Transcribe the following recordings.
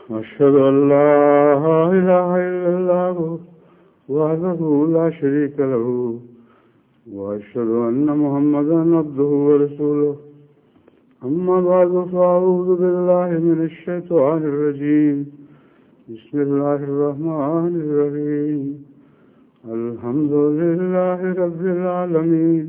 أشهد أن لا إله إلا الله وحده لا شريك له وأشهد أن محمدا عبده ورسوله أما بعد فأعوذ بالله من الشيطان الرجيم بسم الله الرحمن الرحيم الحمد لله رب العالمين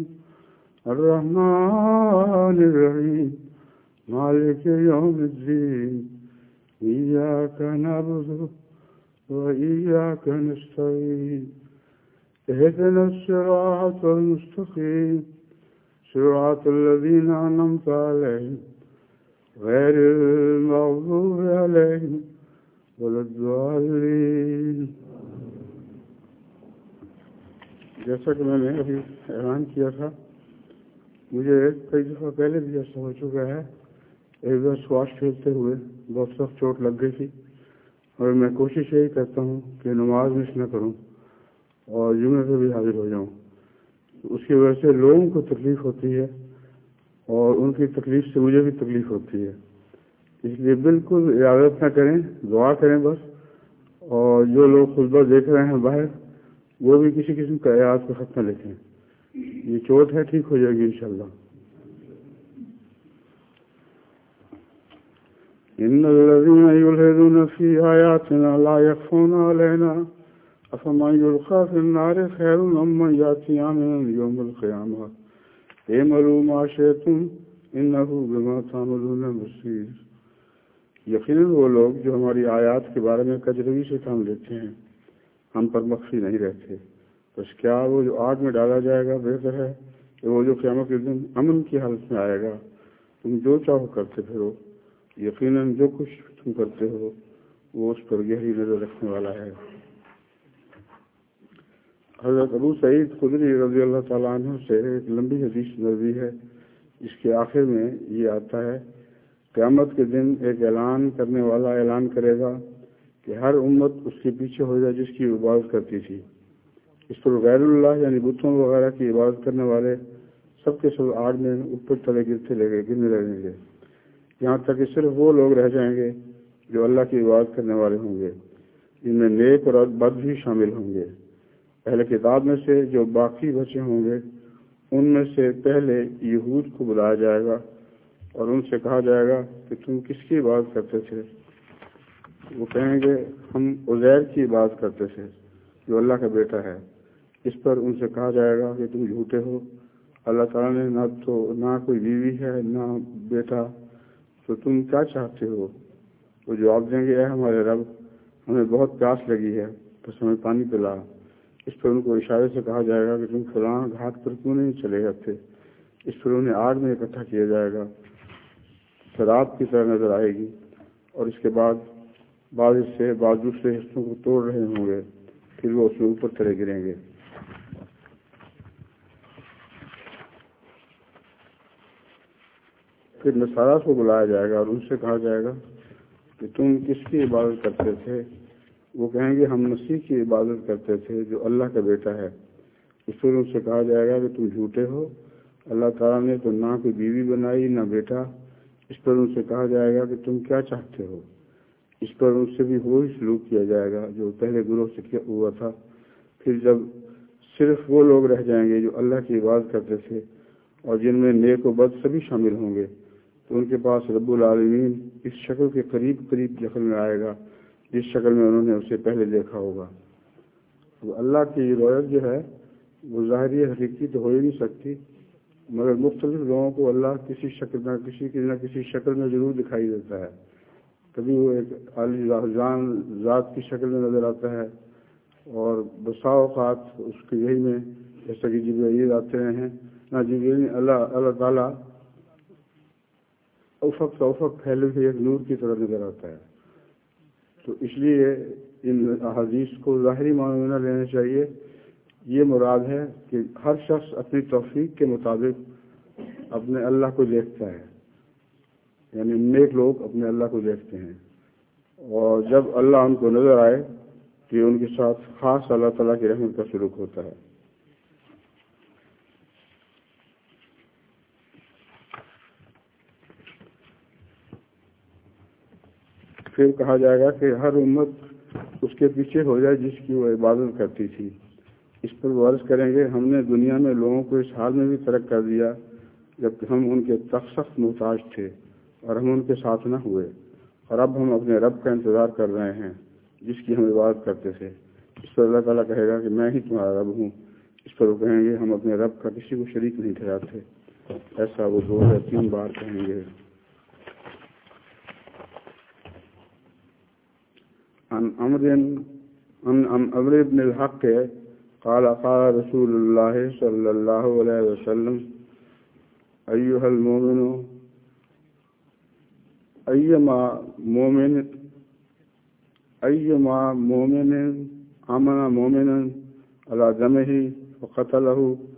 الرحمن الرحيم مالك يوم الدين إياك نعبد وإياك نستعين اهدنا الصراط المستقيم صراط الذين أنعمت عليهم غير المغضوب عليهم ولا الضالين. جیسا کہ میں نے ابھی اعلان کیا تھا، مجھے کئی دفعہ پہلے بھی ایسا ہو چکا ہے. ایک بار اسکواش کھیلتے ہوئے بہت سخت چوٹ لگ گئی تھی، اور میں کوشش یہی کرتا ہوں کہ نماز مس نہ کروں اور جمعے پہ بھی حاضر ہو جاؤں. اس کی وجہ سے لوگوں کو تکلیف ہوتی ہے اور ان کی تکلیف سے مجھے بھی تکلیف ہوتی ہے. اس لیے بالکل اجازت نہ کریں، دعا کریں بس. اور جو لوگ خطبہ دیکھ رہے ہیں باہر، وہ بھی کسی قسم کا اعادہ کا خط نہ لکھیں. یہ چوٹ ہے، ٹھیک ہو جائے گی انشاءاللہ. ان الذين يلحدون في آياتنا لا يخفون علينا افمن يلقى في النار خير ممن يأتي آمنا يوم القيامة اعملوا ما شئتم انه بما تعملون بصير. یقیناً وہ لوگ جو ہماری آیات کے بارے میں کجروی سے کام لیتے ہیں ہم پر مخفی نہیں رہتے. بس کیا وہ جو آگ میں ڈالا جائے گا بہتر ہے کہ وہ جو قیامت کے دن امن کی حالت میں آئے گا؟ تم جو چاہو کرتے پھرو، یقیناً جو کچھ تم کرتے ہو وہ اس پر گہری نظر رکھنے والا ہے. حضرت ابو سعید خدری رضی اللہ تعالیٰ عنہ سے ایک لمبی حدیث مروی ہے، جس کے آخر میں یہ آتا ہے: قیامت کے دن ایک اعلان کرنے والا اعلان کرے گا کہ ہر امت اس کے پیچھے ہو جائے جس کی عبادت کرتی تھی. اس پر غیر اللہ یعنی بتوں وغیرہ کی عبادت کرنے والے سب کے سب آگ میں اوپر تلے گرنے لگیں گے، یہاں تک کہ صرف وہ لوگ رہ جائیں گے جو اللہ کی عبادت کرنے والے ہوں گے، جن میں نیک اور بد بھی شامل ہوں گے. اہل کتاب میں سے جو باقی بچے ہوں گے ان میں سے پہلے یہود کو بلایا جائے گا اور ان سے کہا جائے گا کہ تم کس کی عبادت کرتے تھے؟ وہ کہیں گے ہم عزیر کی عبادت کرتے تھے جو اللہ کا بیٹا ہے. اس پر ان سے کہا جائے گا کہ تم جھوٹے ہو، اللہ تعالیٰ نے نہ کوئی بیوی ہے نہ بیٹا، تو تم کیا چاہتے ہو؟ وہ جواب دیں گے اے ہمارے رب، ہمیں بہت پیاس لگی ہے، بس ہمیں پانی پلا. اس پر ان کو اشارے سے کہا جائے گا کہ تم فلاں گھاٹ پر کیوں نہیں چلے جاتے؟ اس پر انہیں آگ میں اکٹھا کیا جائے گا، شراب کی طرح نظر آئے گی، اور اس کے بعد بعض حصے بعض دوسرے حصوں کو توڑ رہے ہوں گے، پھر وہ اس میں اوپر چلے گریں گے. پھر نصارہ کو بلایا جائے گا اور ان سے کہا جائے گا کہ تم کس کی عبادت کرتے تھے؟ وہ کہیں گے ہم مسیح کی عبادت کرتے تھے جو اللہ کا بیٹا ہے. اس پر ان سے کہا جائے گا کہ تم جھوٹے ہو، اللہ تعالیٰ نے تو نہ کوئی بیوی بنائی نہ بیٹا. اس پر ان سے کہا جائے گا کہ تم کیا چاہتے ہو؟ اس پر ان سے بھی وہی سلوک کیا جائے گا جو پہلے گروہ سے کیا ہوا تھا. پھر جب صرف وہ لوگ رہ جائیں گے جو اللہ کی عبادت کرتے تھے اور جن میں نیک و بد سبھی شامل ہوں گے، تو ان کے پاس رب العالمین اس شکل کے قریب شکل میں آئے گا جس شکل میں انہوں نے اسے پہلے دیکھا ہوگا. تو اللہ کی رویت جو ہے وہ ظاہری حقیقی تو ہو ہی نہیں سکتی، مگر مختلف لوگوں کو اللہ کسی شکل میں کسی شکل میں ضرور دکھائی دیتا ہے. کبھی وہ ایک عالی ذات کی شکل میں نظر آتا ہے، اور بسا اوقات اس کے یہی میں جیسا کہ جبرائیل آتے ہیں نہ جبرائیل اللہ تعالیٰ افق پھیلے ہوئے ایک نور کی طرح نظر آتا ہے. تو اس لیے ان احادیث کو ظاہری معنی میں نہ لینا چاہیے. یہ مراد ہے کہ ہر شخص اپنی توفیق کے مطابق اپنے اللہ کو دیکھتا ہے، یعنی نیک لوگ اپنے اللہ کو دیکھتے ہیں، اور جب اللہ ان کو نظر آئے کہ ان کے ساتھ خاص اللہ تعالیٰ کی رحمت کا سلوک ہوتا ہے. پھر کہا جائے گا کہ ہر امت اس کے پیچھے ہو جائے جس کی وہ عبادت کرتی تھی۔ اس پر وہ عرض کریں گے ہم نے دنیا میں لوگوں کو اس حال میں بھی ترک کر دیا جب ہم ان کے سخت محتاج تھے اور ہم ان کے ساتھ نہ ہوئے، اور اب ہم اپنے رب کا انتظار کر رہے ہیں جس کی ہم عبادت کرتے تھے۔ اس پر اللہ تعالیٰ کہے گا کہ میں ہی تمہارا رب ہوں۔ اس پر وہ کہیں گے ہم اپنے رب کا کسی کو شریک نہیں ٹھہراتے۔ ایسا وہ 2 یا 3 بار کہیں گے۔ عن عمرو بن الحق قال قال رسول اللہ صلی اللہ علیہ وسلم ایھا المؤمن ایما مومن امن مومنا علی دمہ وقتلہ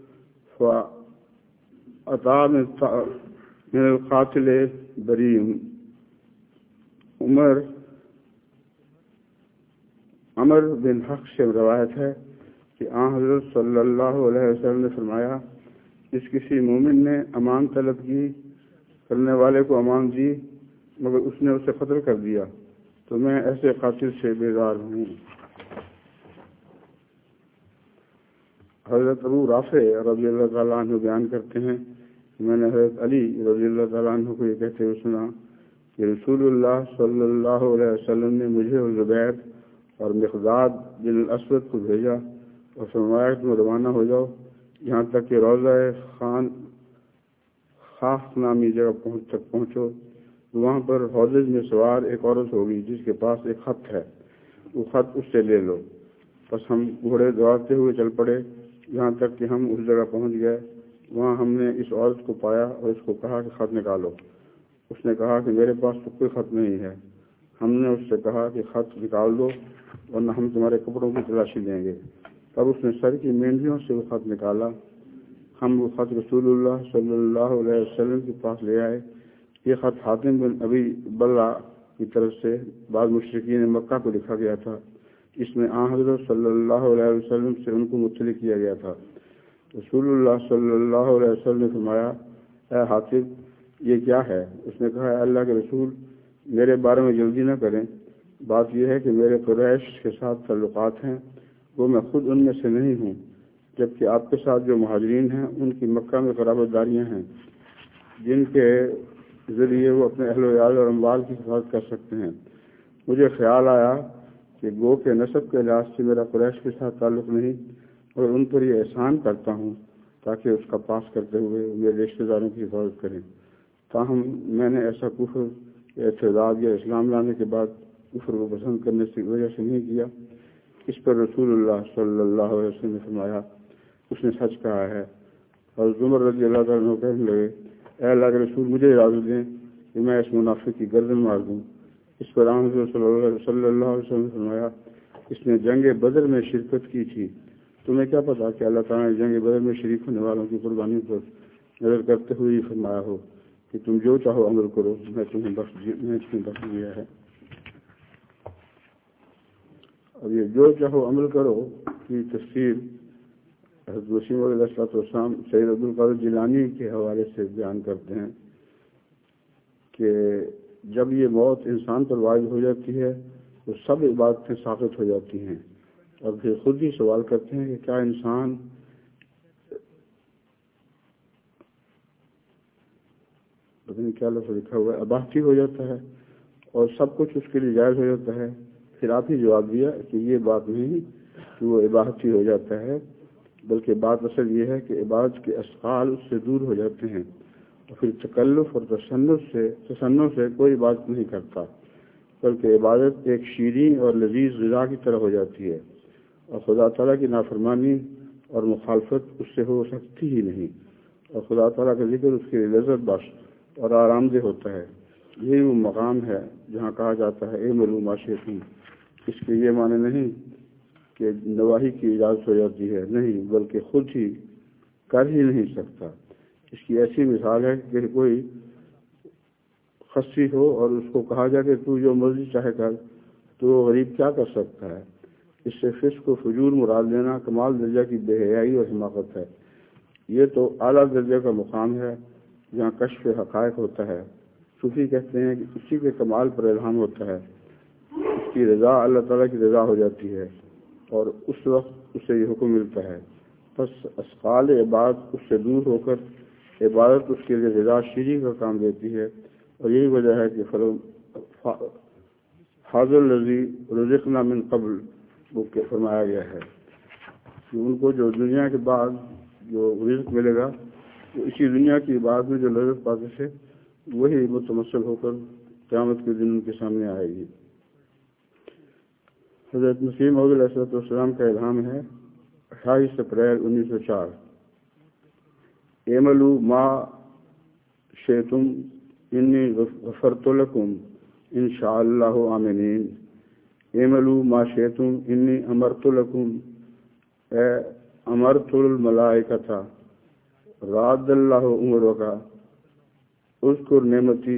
فأطاع من القاتل بری۔ عمر بن حق سے روایت ہے کہ حضرت صلی اللہ علیہ وسلم نے فرمایا جس کسی مومن نے امان طلب کی کرنے والے کو امان دی مگر اس نے اسے قتل کر دیا تو میں ایسے قاتل سے بیزار ہوں۔ حضرت ابو رافع رضی اللہ تعالیٰ عنہ بیان کرتے ہیں کہ میں نے حضرت علی رضی اللہ تعالیٰ عنہ کو یہ کہتے ہوئے سنا کہ رسول اللہ صلی اللہ علیہ وسلم نے مجھے اور زبیر اور مقداد بن الاسود کو بھیجا اور فرمایا تم روانہ ہو جاؤ یہاں تک کہ روضہ خاص نامی جگہ تک پہنچو، وہاں پر حوض میں سوار ایک عورت ہوگی جس کے پاس ایک خط ہے، وہ خط اس سے لے لو۔ بس ہم گھوڑے دوڑتے ہوئے چل پڑے یہاں تک کہ ہم اس جگہ پہنچ گئے۔ وہاں ہم نے اس عورت کو پایا اور اس کو کہا کہ خط نکالو۔ اس نے کہا کہ میرے پاس تو کوئی خط نہیں ہے۔ ہم نے اس سے کہا کہ خط نکال دو ورنہ ہم تمہارے کپڑوں کی تلاشی لیں گے۔ تب اس نے سر کی مینڈیوں سے وہ خط نکالا۔ ہم وہ خط رسول اللہ صلی اللہ علیہ وسلم کے پاس لے آئے۔ یہ خط حاتم بن ابی بلہ کی طرف سے بعض مشرکین مکہ کو لکھا گیا تھا۔ اس میں حضرت صلی اللہ علیہ وسلم سے ان کو مطلع کیا گیا تھا۔ رسول اللہ صلی اللہ علیہ وسلم نے فرمایا اے حاتم یہ کیا ہے؟ اس نے کہا اے اللہ کے رسول میرے بارے میں جلدی نہ کریں، بات یہ ہے کہ میرے قریش کے ساتھ تعلقات ہیں، وہ میں خود ان میں سے نہیں ہوں، جبکہ آپ کے ساتھ جو مہاجرین ہیں ان کی مکہ میں قرابت داریاں ہیں جن کے ذریعے وہ اپنے اہل و عیال اور اموال کی حفاظت کر سکتے ہیں۔ مجھے خیال آیا کہ گو کے نسب کے لحاظ سے میرا قریش کے ساتھ تعلق نہیں اور ان پر یہ احسان کرتا ہوں تاکہ اس کا پاس کرتے ہوئے میرے رشتہ داروں کی حفاظت کریں۔ تاہم میں نے ایسا کفر یا ارتداد یا اسلام لانے کے بعد کفر کو پسند کرنے کی وجہ سے نہیں کیا۔ اس پر رسول اللہ صلی اللہ علیہ وسلم نے فرمایا اس نے سچ کہا ہے۔ اور عمر رضی اللہ تعالیٰ عنہ کہنے لگے اے اللہ کے رسول مجھے اجازت دیں کہ میں اس منافق کی گردن مار دوں۔ اس پر حضرت صلی اللہ علیہ وسلم نے فرمایا اس نے جنگ بدر میں شرکت کی تھی، تمہیں کیا پتا کہ اللہ تعالیٰ نے جنگ بدر میں شریک ہونے والوں کی قربانی پر نظر کرتے ہوئے یہ فرمایا ہو کہ تم جو چاہو عمل کرو میں تمہیں بخش دیا ہے۔ اب یہ جو چاہو عمل کرو کی تفسیر حضرت وسیم علیہ السلام سید عبدالقادر جیلانی کے حوالے سے بیان کرتے ہیں کہ جب یہ موت انسان پر واقع ہو جاتی ہے تو سب عبادتیں ساقط ہو جاتی ہیں، اور پھر خود ہی سوال کرتے ہیں کہ کیا انسان پتہ نہیں کیا لفظ لکھا ہوا ہے اباہتی ہو جاتا ہے اور سب کچھ اس کے لیے جائز ہو جاتا ہے۔ پھر آپ ہی جواب دیا کہ یہ بات نہیں کہ وہ عبادتی ہو جاتا ہے، بلکہ بات اصل یہ ہے کہ عبادت کے اشغال اس سے دور ہو جاتے ہیں اور پھر تکلف اور تصنف سے کوئی عبادت نہیں کرتا، بلکہ عبادت ایک شیریں اور لذیذ غذا کی طرح ہو جاتی ہے اور خدا تعالیٰ کی نافرمانی اور مخالفت اس سے ہو سکتی ہی نہیں، اور خدا تعالیٰ کا ذکر اس کے لیے لذت بخش اور آرام دہ ہوتا ہے۔ یہی وہ مقام ہے جہاں کہا جاتا ہے اے ملو ما شئتم۔ اس کے یہ معنی نہیں کہ نواحی کی اجازت ہو جاتی ہے، نہیں، بلکہ خود ہی کر ہی نہیں سکتا۔ اس کی ایسی مثال ہے کہ کوئی خصی ہو اور اس کو کہا جائے کہ تو جو مرضی چاہے کر، تو وہ غریب کیا کر سکتا ہے؟ اس سے فسق و فجور مراد لینا کمال درجہ کی بے حیائی اور حماقت ہے۔ یہ تو اعلیٰ درجے کا مقام ہے جہاں کشف حقائق ہوتا ہے۔ صوفی کہتے ہیں کہ اسی کے کمال پر الہام ہوتا ہے اس کی رضا اللہ تعالیٰ کی رضا ہو جاتی ہے اور اس وقت اسے یہ حکم ملتا ہے. بس اسقال عبادت اس سے دور ہو کر عبادت اس کے لیے رضا شیری کا کام دیتی ہے. اور یہی وجہ ہے کہ حاضر الذی رزقنا من قبل وہ فرمایا گیا ہے کہ ان کو جو دنیا کے بعد جو رزق ملے گا وہ اسی دنیا کی عبادت میں جو لذت پاتے تھے وہی متمثل ہو کر قیامت کے دن ان کے سامنے آئے گی. حضرت مسیح موعود علیہ السلام کا الہام ہے 28 اپریل 1904. اعملوا ما شئتم انی غفرت لکم ان شاء اللہ آمنین. اعملوا ما شئتم انی امرت لکم امرت الملائکۃ راد اللہ عمرک اذکر نعمتی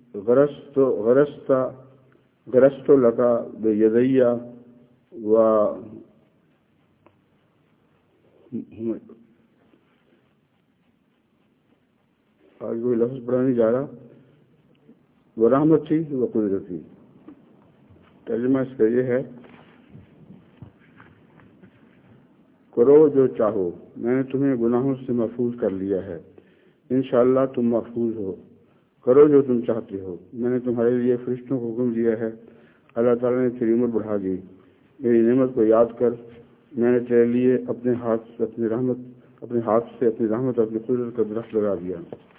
غرست لکا بیدی و آج کوئی لفظ پڑھا نہیں جا رہا. وہ رحمتی و قدرتی. ترجمہ اس کا یہ ہے کرو جو چاہو میں نے تمہیں گناہوں سے محفوظ کر لیا ہے انشاءاللہ تم محفوظ ہو. کرو جو تم چاہتے ہو میں نے تمہارے لیے فرشتوں کو حکم دیا ہے. اللہ تعالیٰ نے تیری عمر بڑھا دی. میری نعمت کو یاد کر میں نے تیرے لیے اپنے ہاتھ سے اپنی رحمت اپنی قدرت کا درخت لگا دیا.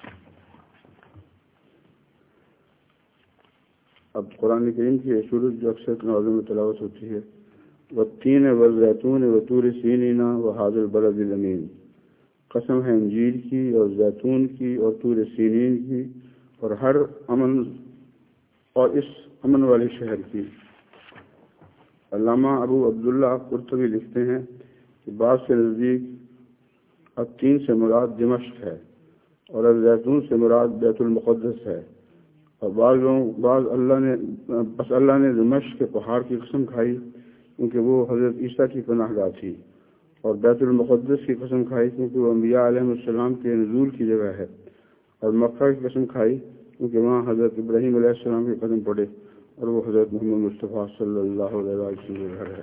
اب قرآن کریم کی سورت جو اکثر نوازوں میں تلاوت ہوتی ہے والتین والزیتون وطور سینین وہذا البلد الامین. قسم ہے انجیر کی اور زیتون کی اور طور سینین کی اور ہر امن اور اس امن والے شہر کی. علامہ ابو عبداللہ قرطبی لکھتے ہیں کہ بعض کے نزدیک اب 3 سے مراد دمشق ہے اور اب زیتون سے مراد بیت المقدس ہے. اور بعض اللہ نے دمشق کے پہاڑ کی قسم کھائی کیونکہ وہ حضرت عیسیٰ کی پناہ گاہ تھی اور بیت المقدس کی قسم کھائی کیونکہ وہ انبیاء علیہ السلام کے نزول کی جگہ ہے اور مکہ کی قسم کھائی کیونکہ وہاں حضرت ابراہیم علیہ السلام کے قدم پڑے اور وہ حضرت محمد مصطفیٰ صلی اللہ علیہ وسلم کے گھر ہے.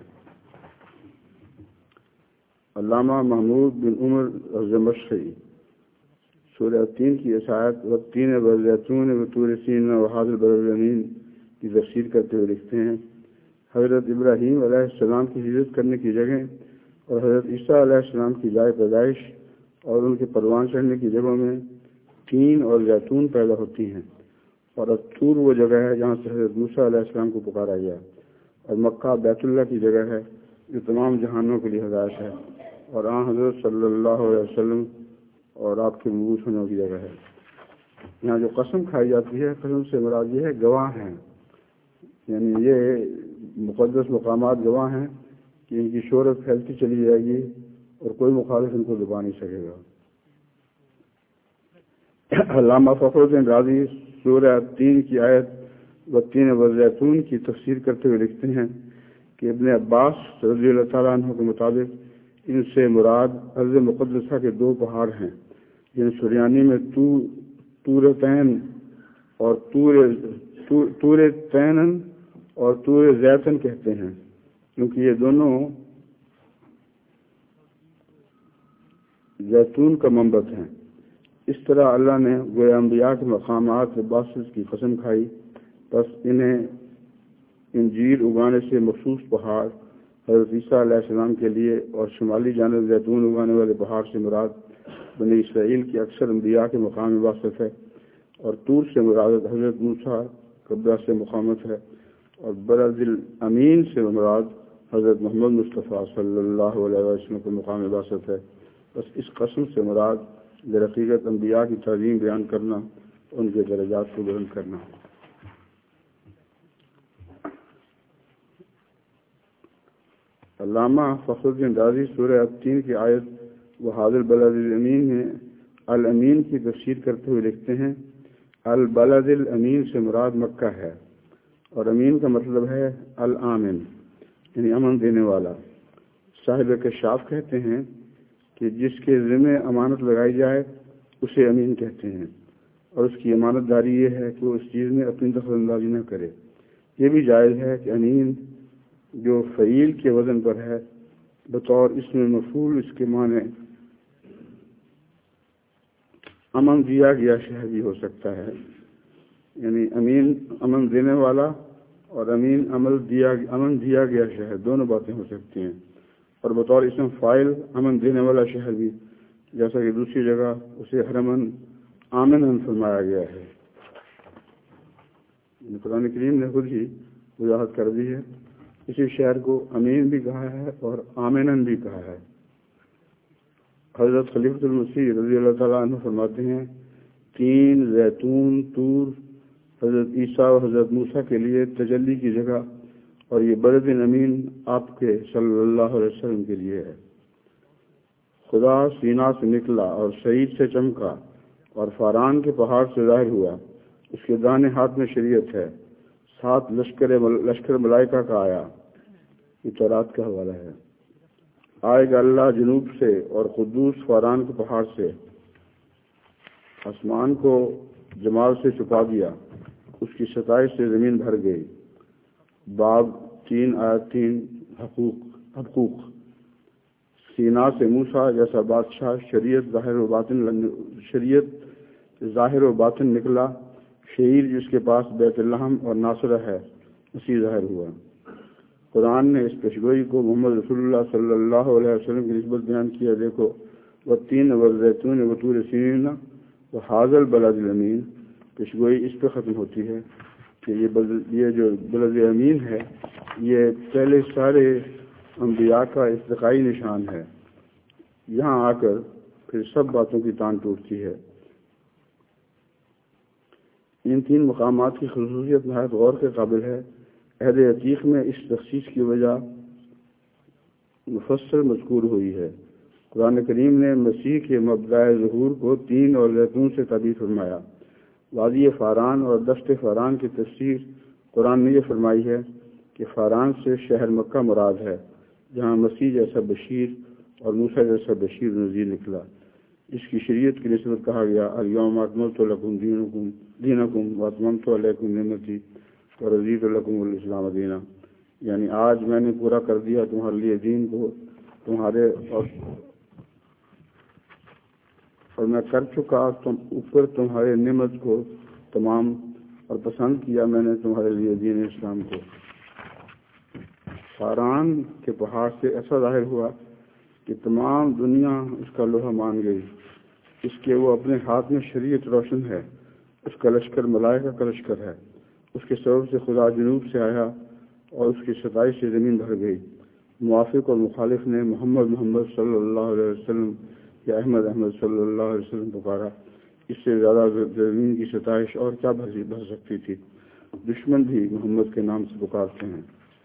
علامہ محمود بن عمر الدمشقی سورہ 3 کی آیت والتین والزیتون وطور سینین وہذا البلد الامین کی تفسیر کرتے ہوئے لکھتے ہیں حضرت ابراہیم علیہ السلام کی ہجرت کرنے کی جگہ اور حضرت عیسیٰ علیہ السلام کی جائے پیدائش اور ان کے پروان چڑھنے کی جگہوں میں تین اور زیتون پیدا ہوتی ہیں. اور طور وہ جگہ ہے جہاں سے حضرت موسیٰ علیہ السلام کو پکارا گیا اور مکہ بیت اللہ کی جگہ ہے جو تمام جہانوں کے لیے ہدایت ہے اور حضرت صلی اللہ علیہ وسلم اور آپ کے مبعوث ہونے کی جگہ ہے. یہاں جو قسم کھائی جاتی ہے قسم سے مراد یہ ہے گواہ ہیں یعنی یہ مقدس مقامات گواہ ہیں کہ ان کی شہرت پھیلتی چلی جائے گی اور کوئی مخالف ان کو دبا نہیں سکے گا. علامہ فخر الدین رازی سورہ 3 کی آیت والتین والزیتون کی تفسیر کرتے ہوئے لکھتے ہیں کہ ابن عباس رضی اللہ تعالیٰ عنہ کے مطابق ان سے مراد ارض مقدسہ کے 2 پہاڑ ہیں جن سریانی میں طور تین اور طور تینن اور طور زیتن کہتے ہیں کیونکہ یہ دونوں زیتون کا منبت ہیں. اس طرح اللہ نے گویا انبیاء کے مقامات عباسس کی قسم کھائی بس انہیں انجیر اگانے سے مخصوص پہاڑ حضرت عیسیٰ علیہ السلام کے لیے اور شمالی جانب زیتون اگانے والے پہاڑ سے مراد بنی اسرائیل کے اکثر انبیاء کے مقام عباسس ہے اور طور سے مراد حضرت موسیٰ قبضہ سے مقامت ہے اور بلد الامین سے مراد حضرت محمد مصطفیٰ صلی اللہ علیہ وسلم کے مقام عباست ہے. بس اس قسم سے مراد در حقیقت انبیاء کی تعظیم بیان کرنا ان کے درجات کو بلند کرنا. علامہ فخر الدین رازی سورہ 3 کی آیت وہذا البلد الامین میں الامین کی تفسیر کرتے ہوئے لکھتے ہیں البلد الامین سے مراد مکہ ہے اور امین کا مطلب ہے الامن یعنی امن دینے والا. صاحب کشاف کہتے ہیں کہ جس کے ذمہ امانت لگائی جائے اسے امین کہتے ہیں اور اس کی امانت داری یہ ہے کہ وہ اس چیز میں اپنی دخل اندازی نہ کرے یہ بھی جائز ہے کہ امین جو فعیل کے وزن پر ہے بطور اسم مفعول اس کے معنی امن دیا گیا شہر بھی ہو سکتا ہے، یعنی امین امن دینے والا اور امین امن دیا گیا شہر دونوں باتیں ہو سکتی ہیں، اور بطور اسم فاعل امن دینے والا شہر بھی، جیسا کہ دوسری جگہ اسے حرمن آمن فرمایا گیا ہے۔ قرآن کریم نے خود ہی وضاحت کر دی ہے، اسی شہر کو امین بھی کہا ہے اور آمنن بھی کہا ہے۔ حضرت خلیفۃ المسیح رضی اللہ تعالیٰ عنہ فرماتے ہیں، تین، زیتون، طور حضرت عیسیٰ و حضرت موسیٰ کے لیے تجلی کی جگہ، اور یہ بلد امین آپ کے صلی اللہ علیہ وسلم کے لیے ہے۔ خدا سینا سے نکلا اور سعید سے چمکا اور فاران کے پہاڑ سے ظاہر ہوا، اس کے دانے ہاتھ میں شریعت ہے، ساتھ لشکر ملائکہ کا آیا، یہ تورات کا حوالہ ہے۔ آئے گا اللہ جنوب سے اور قدوس فاران کے پہاڑ سے، آسمان کو جمال سے چھپا دیا، اس کی ستائش سے زمین بھر گئی۔ باب 3 آیت 3 حقوق۔ سینا سے موسیٰ جیسا بادشاہ شریعت ظاہر و باطن نکلا، شعیر جس کے پاس بیت اللحم اور ناصرہ ہے اسی ظاہر ہوا۔ قرآن نے اس پیشگوئی کو محمد رسول اللہ صلی اللہ علیہ وسلم کی نسبت بیان کیا، دیکھو والتین والزیتون وطور سینین وہذا البلد الامین، پیشگوئی اس پہ ختم ہوتی ہے کہ یہ جو بلد امین ہے یہ پہلے سارے انبیاء کا ارتقائی نشان ہے، یہاں آ کر پھر سب باتوں کی تان ٹوٹتی ہے۔ ان تین مقامات کی خصوصیت نہایت غور کے قابل ہے۔ عہد عتیق میں اس تخصیص کی وجہ مفصل مذکور ہوئی ہے۔ قرآن کریم نے مسیح کے مبدأ ظہور کو تین اور زیتون سے تعبیر فرمایا۔ وادی فاران اور دشت فاران کی تفسیر قرآن نے یہ فرمائی ہے کہ فاران سے شہر مکہ مراد ہے، جہاں مسیح جیسا بشیر اور موسیٰ جیسا بشیر نذیر نکلا۔ اس کی شریعت کی نسبت کہا گیا الیوم اکملت لکم دینکم واتممت علیکم نعمتی ورضیت لکم الاسلام دینا، یعنی آج میں نے پورا کر دیا تمہارے لیے دین کو تمہارے اور میں کر چکا تم اوپر تمہارے نعمت کو تمام، اور پسند کیا میں نے تمہارے لیے دین اسلام کو۔ فاران کے پہاڑ سے ایسا ظاہر ہوا کہ تمام دنیا اس کا لوہا مان گئی، اس کے وہ اپنے ہاتھ میں شریعت روشن ہے، اس کا لشکر ملائکہ کا لشکر ہے، اس کے سبب سے خدا جنوب سے آیا اور اس کی ستائش سے زمین بھر گئی۔ موافق اور مخالف نے محمد صلی اللہ علیہ وسلم یا احمد صلی اللہ علیہ وسلم پکارا، اس سے زیادہ زمین کی ستائش اور کیا بھر سکتی تھی۔ دشمن بھی محمد کے نام سے پکارتے ہیں۔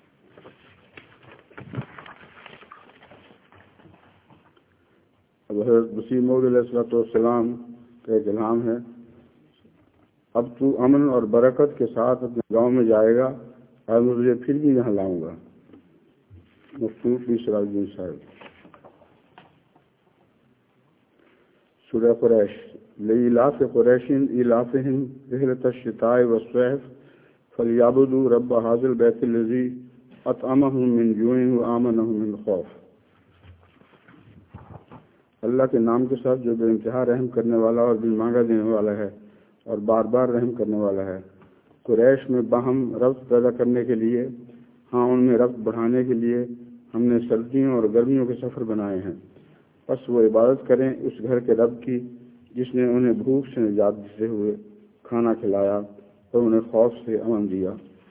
اب حضرت مسیح موعود علیہ السلام کا ایک الہام ہے، اب تو امن اور برکت کے ساتھ اپنے گاؤں میں جائے گا اور مجھے پھر بھی یہاں لاؤں گا۔ مفتوح سراج الدین صاحب۔ سورہ قریش۔ لإیلاف قریش ایلافہم رحلۃ الشتاء والصیف فلیعبدوا رب ھذا البیت الذی اطعمہم من جوع وآمنہم من خوف۔ اللہ کے نام کے ساتھ جو بے انتہا رحم کرنے والا اور دل مانگا دینے والا ہے اور بار بار رحم کرنے والا ہے۔ قریش میں باہم ربط پیدا کرنے کے لیے، ہاں ان میں ربط بڑھانے کے لیے ہم نے سردیوں اور گرمیوں کے سفر بنائے ہیں، بس وہ عبادت کریں اس گھر کے رب کی جس نے انہیں بھوک سے نجات دیتے ہوئے کھانا کھلایا اور انہیں خوف سے امن دیا۔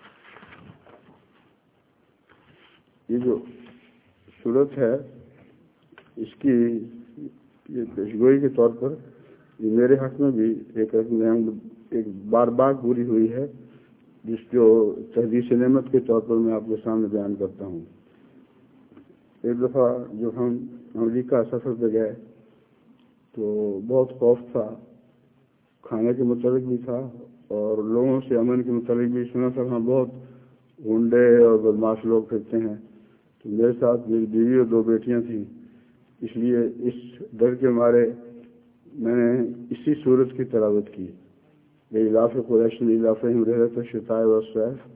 یہ جو صورت ہے اس کی یہ پیشگوئی کے طور پر یہ میرے حق میں بھی ایک بار پوری ہوئی ہے، جس جو تحدیث نعمت کے طور پر میں آپ کے سامنے بیان کرتا ہوں۔ ایک دفعہ جب ہم امریکہ سفر پہ گئے تو بہت خوف تھا، کھانے کے متعلق بھی تھا اور لوگوں سے امن کے متعلق بھی سنا تھا، وہاں بہت گنڈے اور بدماش لوگ پھرتے ہیں۔ تو میرے ساتھ میری بیوی اور 2 بیٹیاں تھیں، اس لیے اس ڈر کے مارے میں نے اسی صورت کی تلاوت کی، لإیلاف قریش ایلافہم رحلۃ الشتاء والصیف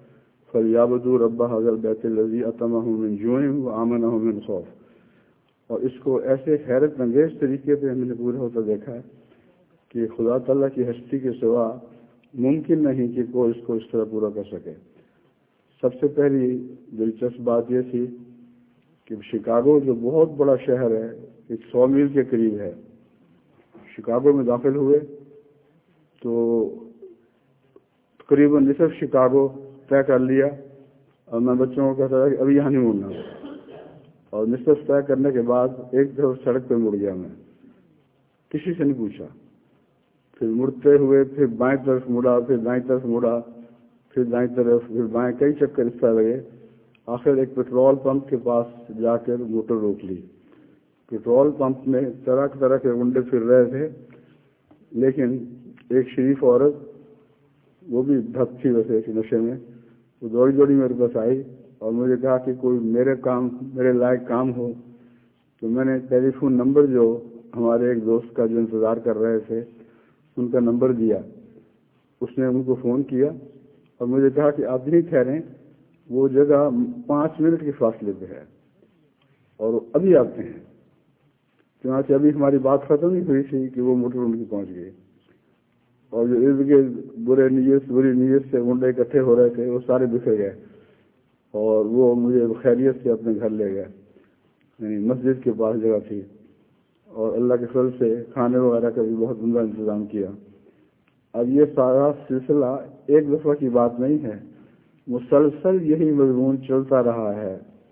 فَلْيَعْبُدُوا رَبَّ هَذَا الْبَيْتِ الَّذِي أَطْعَمَهُم مِّن جُوعٍ وَآمَنَهُم مِّن خَوْفٍ. اور اس کو ایسے حیرت انگیز طریقے پہ ہم نے پورا ہوتا دیکھا ہے کہ خدا تعالیٰ کی ہستی کے سوا ممکن نہیں کہ کوئی اس کو اس طرح پورا کر سکے. سب سے پہلی دلچسپ بات یہ تھی کہ شکاگو جو بہت بڑا شہر ہے 100 میل کے قریب ہے، شکاگو میں داخل ہوئے تو تقریباً نصف شکاگو طے کر لیا، اور میں بچوں کو کہتا تھا کہ ابھی یہاں نہیں مڑنا، اور نصف طے کرنے کے بعد ایک طرف سڑک پہ مڑ گیا، میں کسی سے نہیں پوچھا. پھر مڑتے ہوئے پھر بائیں طرف مڑا، پھر دائیں طرف مڑا، پھر دائیں طرف، پھر بائیں، کئی چکر اس طرح لگے. آخر ایک پیٹرول پمپ کے پاس جا کر موٹر روک لی. پیٹرول پمپ میں طرح طرح کے گنڈے پھر رہے تھے، لیکن ایک شریف عورت، وہ بھی دھک تھی ویسے نشے میں، وہ دوڑی دوڑی میرے پاس آئی اور مجھے کہا کہ کوئی میرے لائق کام ہو. تو میں نے ٹیلی فون نمبر جو ہمارے ایک دوست کا جو انتظار کر رہے تھے ان کا نمبر دیا. اس نے ان کو فون کیا اور مجھے کہا کہ آپ نہیں ٹھہریں، وہ جگہ 5 منٹ کے فاصلے پہ ہے اور وہ ابھی آتے ہیں. چنانچہ ابھی ہماری بات ختم نہیں ہوئی تھی کہ وہ موٹر ان کی پہنچ گئی، اور جو ارد گرد بری نیت سے گنڈے اکٹھے ہو رہے تھے وہ سارے بکھر گئے، اور وہ مجھے خیریت سے اپنے گھر لے گئے. یعنی مسجد کے پاس جگہ تھی، اور اللہ کے فضل سے کھانے وغیرہ کا بھی بہت عمدہ انتظام کیا. اب یہ سارا سلسلہ ایک دفعہ کی بات نہیں ہے، مسلسل یہی مضمون چلتا رہا ہے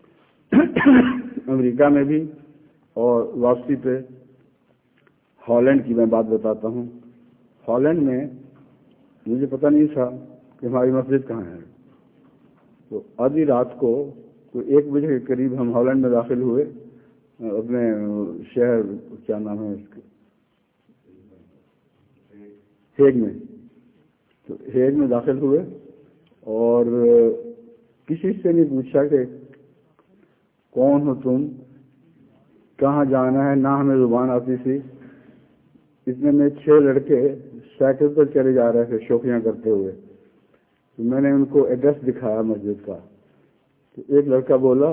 امریکہ میں بھی. اور واپسی پہ ہالینڈ کی میں بات بتاتا ہوں. ہالینڈ میں مجھے پتہ نہیں تھا کہ ہماری مسجد کہاں ہے. تو آدھی رات کو کوئی 1 بجے کے قریب ہم ہالینڈ میں داخل ہوئے، اپنے شہر کیا نام ہے اس کے، ہیگ میں. تو ہیگ میں داخل ہوئے اور کسی سے نہیں پوچھا کہ کون ہو تم، کہاں جانا ہے، نہ ہمیں زبان آتی تھی. اتنے میں 6 لڑکے سائیکل پر چلے جا رہے تھے شوخیاں کرتے ہوئے. تو میں نے ان کو ایڈریس دکھایا مسجد کا. تو ایک لڑکا بولا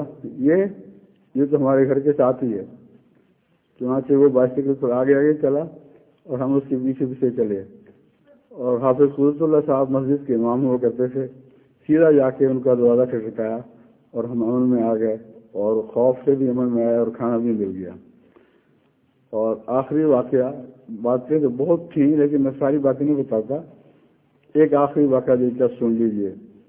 یہ تو ہمارے گھر کے ساتھ ہی ہے. چنانچہ وہ بائسیکل پر آگے چلا اور ہم اس کے پیچھے پیچھے چلے. اور حافظ قدرت اللہ صاحب مسجد کے امام ہوا کرتے تھے. سیدھا جا کے ان کا دروازہ کھٹکھٹایا اور ہم امن میں آ گئے، اور خوف سے بھی امن میں آئے اور کھانا بھی مل گیا. اور آخری واقعہ، باتیں تو بہت تھیں لیکن میں ساری باتیں نہیں بتاتا. ایک آخری واقعہ دلچسپ سن لیجیے.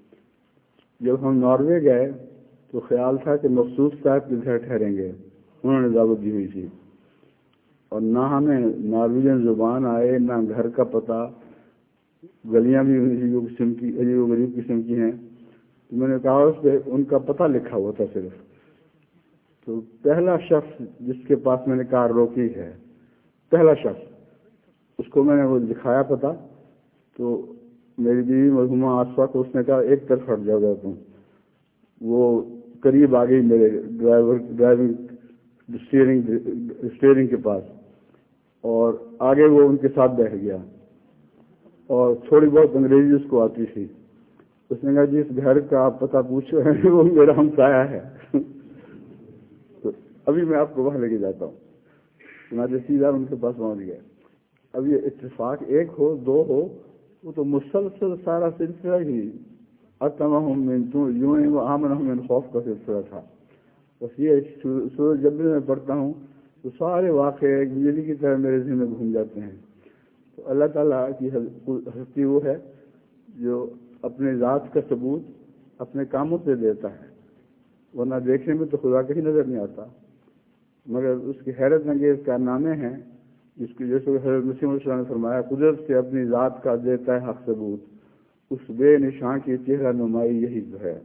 جب ہم ناروے گئے تو خیال تھا کہ مخصوص صاحب کے گھر ٹھہریں گے، انہوں نے دعوت دی ہوئی تھی، اور نہ ہمیں نارویجن زبان آئے نہ گھر کا پتہ، گلیاں بھی عجیب و غریب قسم کی ہیں. تو میں نے کہا اس پہ ان کا پتہ لکھا ہوا تھا صرف. تو پہلا شخص جس کے پاس میں نے کار روکی ہے، پہلا شخص، اس کو میں نے وہ دکھایا پتہ. تو میری بیوی مرحومہ آصفہ کو اس نے کہا ایک طرف ہٹ جاؤ گا تم. وہ قریب آ گئی میرے ڈرائیونگ اسٹیئرنگ کے پاس، اور آگے وہ ان کے ساتھ بیٹھ گیا، اور تھوڑی بہت انگریزی اس کو آتی تھی. اس نے کہا جس گھر کا آپ پتہ پوچھ رہے ہیں وہ میرا ہمسایہ ہے. تو ابھی میں آپ کو وہاں لے کے جاتا ہوں. میں سیدھا ان کے پاس پہنچ گیا. اب یہ اتفاق ایک ہو دو ہو، وہ تو مسلسل سارا سلسلہ ہی اطعمہم من جوع وآمنہم من خوف کا سلسلہ تھا. بس یہ سورۃ جب بھی میں پڑھتا ہوں تو سارے واقعے ایک بجلی کی طرح میرے ذہن میں گھوم جاتے ہیں. تو اللہ تعالیٰ کی ہستی وہ ہے جو اپنے ذات کا ثبوت اپنے کاموں سے دیتا ہے، ورنہ دیکھنے میں تو خدا کہیں نظر نہیں آتا، مگر اس کی حیرت انگیز کارنامے ہیں جس کی جیسے حضرت مسیح علیہ السلام نے فرمایا قدرت سے اپنی ذات کا دیتا ہے حق ثبوت، اس بے نشان کی چہرہ نمائی یہی تو ہے.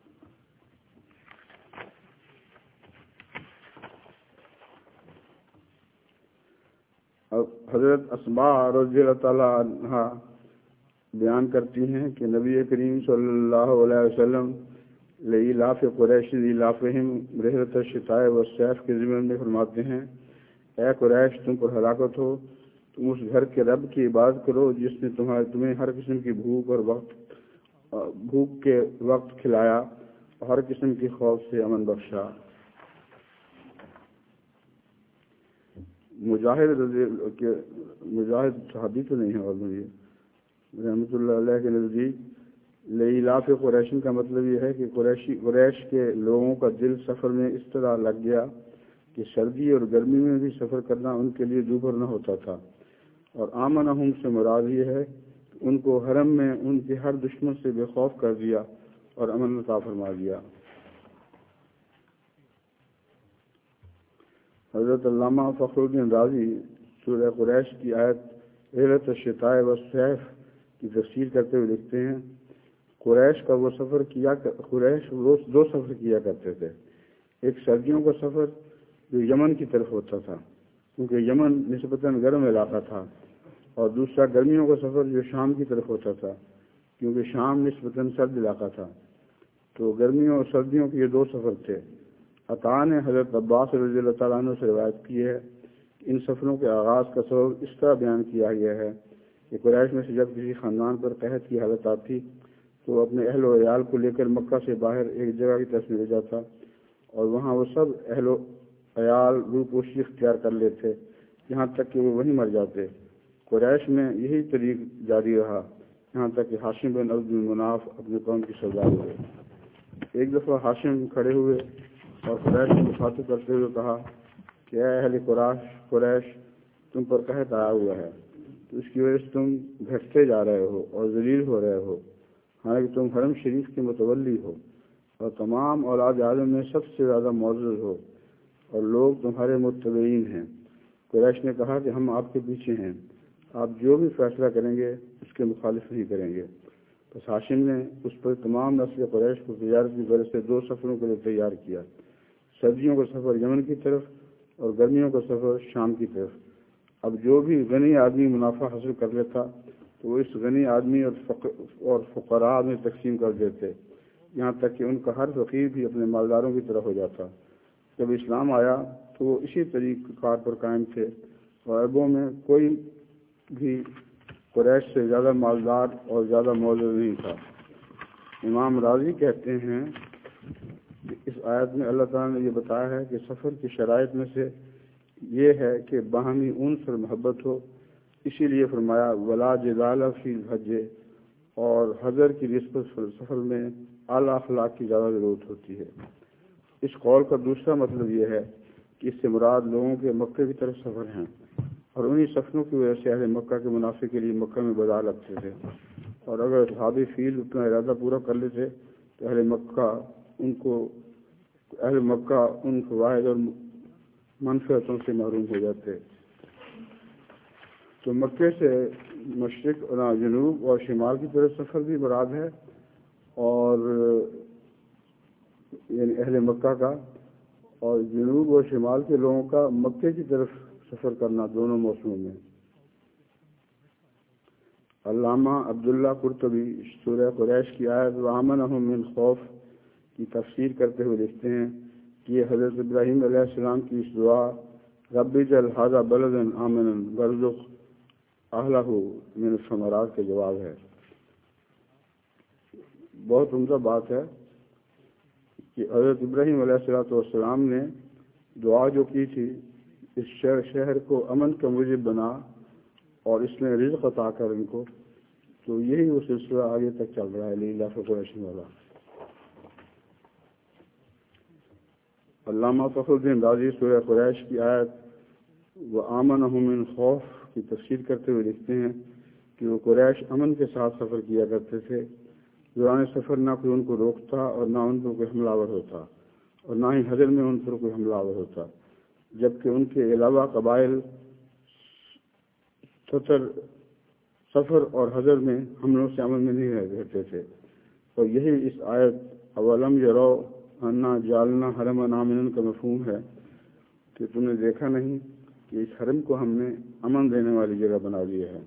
اب حضرت اسماء رضی اللہ تعالیٰ عنہا بیان کرتی ہیں کہ نبی کریم صلی اللہ علیہ وسلم لإلاف قریش إلافہم رحلۃ الشتاء والصیف کے ضمن میں فرماتے ہیں اے قریش تم پر ہلاکت ہو، تم اس گھر کے رب کی عبادت کرو جس نے تمہیں ہر قسم کی بھوک اور وقت بھوک کے وقت کھلایا اور ہر قسم کی خوف سے امن بخشا۔ مجاہد صحابی تو نہیں ہے، اور مجھے رحمۃ اللہ علیہ کے نزدیک لإلاف قریشن کا مطلب یہ ہے کہ قریش کے لوگوں کا دل سفر میں اس طرح لگ گیا کہ سردی اور گرمی میں بھی سفر کرنا ان کے لیے دوبھر نہ ہوتا تھا۔ اور آمنہم سے مراد یہ ہے کہ ان کو حرم میں ان کے ہر دشمن سے بے خوف کر دیا اور امن عطا فرما دیا۔ حضرت علامہ فخر الدین رازی سورہ قریش کی آیت رحلۃ الشتاء والصیف کی تفسیر کرتے ہوئے لکھتے ہیں، قریش دو سفر کیا کرتے تھے۔ ایک سردیوں کا سفر جو یمن کی طرف ہوتا تھا کیونکہ یمن نسبتاً گرم علاقہ تھا، اور دوسرا گرمیوں کا سفر جو شام کی طرف ہوتا تھا کیونکہ شام نسبتاً سرد علاقہ تھا۔ تو گرمیوں اور سردیوں کے یہ دو سفر تھے۔ عطا نے حضرت عباس رضی اللہ تعالیٰ عنہ سے روایت کی ہے کہ ان سفروں کے آغاز کا سبب اس طرح بیان کیا گیا ہے کہ قریش میں سے جب کسی خاندان پر قحط کی حالت آتی تو وہ اپنے اہل و عیال کو لے کر مکہ سے باہر ایک جگہ کی طرف لے جاتا اور وہاں وہ سب اہل و عیال روپوشی اختیار کر لیتے یہاں تک کہ وہ وہیں مر جاتے۔ قریش میں یہی طریق جاری رہا یہاں تک کہ ہاشم بن عبد المناف اپنے قوم کی سردار ہوئے۔ ایک دفعہ ہاشم کھڑے ہوئے اور قریش کو مخاطب کرتے ہوئے کہا کہ اے اہل قریش، تم پر قحط آیا ہوا ہے، تو اس کی وجہ سے تم گھٹتے جا رہے ہو اور ذلیل ہو رہے ہو، حالانکہ تم حرم شریف کے متولی ہو اور تمام اولاد آدم میں سب سے زیادہ معزز ہو اور لوگ تمہارے متبعین ہیں۔ قریش نے کہا کہ ہم آپ کے پیچھے ہیں، آپ جو بھی فیصلہ کریں گے اس کے مخالف نہیں کریں گے۔ بس ہاشم نے اس پر تمام نسل قریش کو تجارت کی غرض سے دو سفروں کے لیے تیار کیا، سردیوں کا سفر یمن کی طرف اور گرمیوں کا سفر شام کی طرف۔ اب جو بھی غنی آدمی منافع حاصل کر لیتا تو وہ اس غنی آدمی اور فقراء میں تقسیم کر دیتے، یہاں تک کہ ان کا ہر فقیر بھی اپنے مالداروں کی طرح ہو جاتا۔ جب اسلام آیا تو وہ اسی طریقہ کار پر قائم تھے اور عربوں میں کوئی بھی قریش سے زیادہ مالدار اور زیادہ معزز نہیں تھا۔ امام راضی کہتے ہیں کہ اس آیت میں اللہ تعالیٰ نے یہ بتایا ہے کہ سفر کی شرائط میں سے یہ ہے کہ باہمی انس اور محبت ہو، اسی لیے فرمایا ولا جدال فی الحج، اور حضر کی نسبت سفر میں اعلیٰ اخلاق کی زیادہ ضرورت ہوتی ہے۔ اس قول کا دوسرا مطلب یہ ہے کہ اس سے مراد لوگوں کے مکہ کی طرف سفر ہیں، اور انہی سفروں کی وجہ سے اہل مکہ کے منافع کے لیے مکہ میں بازار لگتے تھے، اور اگر صحابی فیل اپنا ارادہ پورا کر لیتے تو اہل مکہ ان فوائد اور منفعتوں سے محروم ہو جاتے۔ تو مکے سے مشرق اور جنوب اور شمال کی طرف سفر بھی مراد ہے، اور یعنی اہل مکہ کا، اور جنوب اور شمال کے لوگوں کا مکے کی طرف سفر کرنا دونوں موسموں میں۔ علامہ عبداللہ قرطبی سورہ قریش کی آیت وَآمَنَهُم مِّن خَوْفٍ کی تفسیر کرتے ہوئے لکھتے ہیں کہ یہ حضرت ابراہیم علیہ السلام کی اس دعا رب اجعل ھذا بلدا آمنا وارزق اہلہ من الثمرات کے جواب ہے۔ بہت عمدہ بات ہے کہ حضرت ابراہیم علیہ السلام نے دعا جو کی تھی اس شہر کو امن کا موجب بنا اور اس میں رزق عطا کر ان کو، تو یہی وہ سلسلہ آگے تک چل رہا ہے لإلاف قریش والا۔ علامہ فخر الدین رازی سورہ قریش کی آیت وَآمَنَهُم مِّن خَوْفٍ کی تفسیر کرتے ہوئے لکھتے ہیں کہ وہ قریش امن کے ساتھ سفر کیا کرتے تھے، دوران سفر نہ کوئی ان کو روکتا اور نہ ان پر کوئی حملہ آور ہوتا، اور نہ ہی حضر میں ان پر کوئی حملہ آور ہوتا، جبکہ ان کے علاوہ قبائل سفر اور حضر میں حملوں سے امن میں نہیں رہتے تھے۔ اور یہی اس آیت اولم یرو انا جعلنا حرما آمنا کا مفہوم ہے کہ تم نے دیکھا نہیں کہ اس حرم کو ہم نے امن دینے والی جگہ بنا دیا ہے۔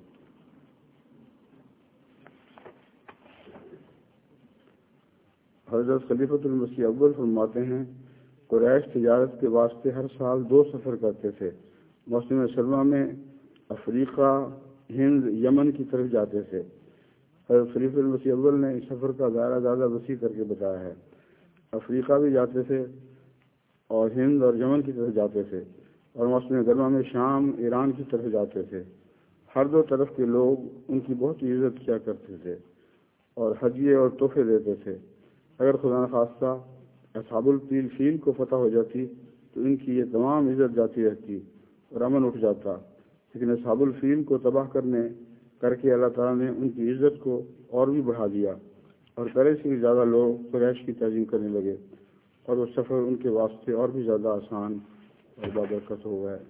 حضرت خلیفۃ المسیح اول فرماتے ہیں قریش تجارت کے واسطے ہر سال 2 سفر کرتے تھے۔ موسم سرما میں افریقہ، ہند، یمن کی طرف جاتے تھے، حضرت خلیفہ المسیح اول نے اس سفر کا دائرہ زیادہ وسیع کر کے بتایا ہے۔ افریقہ بھی جاتے تھے اور ہند اور یمن کی طرف جاتے تھے، اور موسم گرما میں شام ایران کی طرف جاتے تھے۔ ہر دو طرف کے لوگ ان کی بہت عزت کیا کرتے تھے اور ہدیے اور تحفے دیتے تھے۔ اگر خدا نخواستہ اصحاب الفیل کو فتح ہو جاتی تو ان کی یہ تمام عزت جاتی رہتی اور امن اٹھ جاتا، لیکن اصحاب الفیل کو تباہ کر کے اللہ تعالیٰ نے ان کی عزت کو اور بھی بڑھا دیا، اور پہلے سے بھی زیادہ لوگ قریش کی تعظیم کرنے لگے، اور وہ سفر ان کے واسطے اور بھی زیادہ آسان اور بابرکت ہو گئے۔